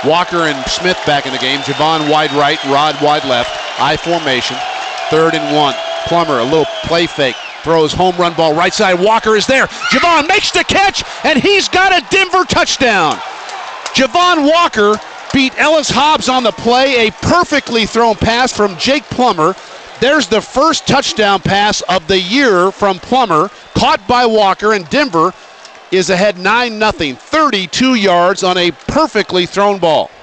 Walker and Smith back in the game. Javon wide right, Rod wide left. I formation. 3rd and 1. Plummer, a little play fake. Throws home run ball right side. Walker is there. Javon makes the catch, and he's got a Denver touchdown. Javon Walker beat Ellis Hobbs on the play. A perfectly thrown pass from Jake Plummer. There's the first touchdown pass of the year from Plummer, caught by Walker, and Denver is ahead 9-0, 32 yards on a perfectly thrown ball.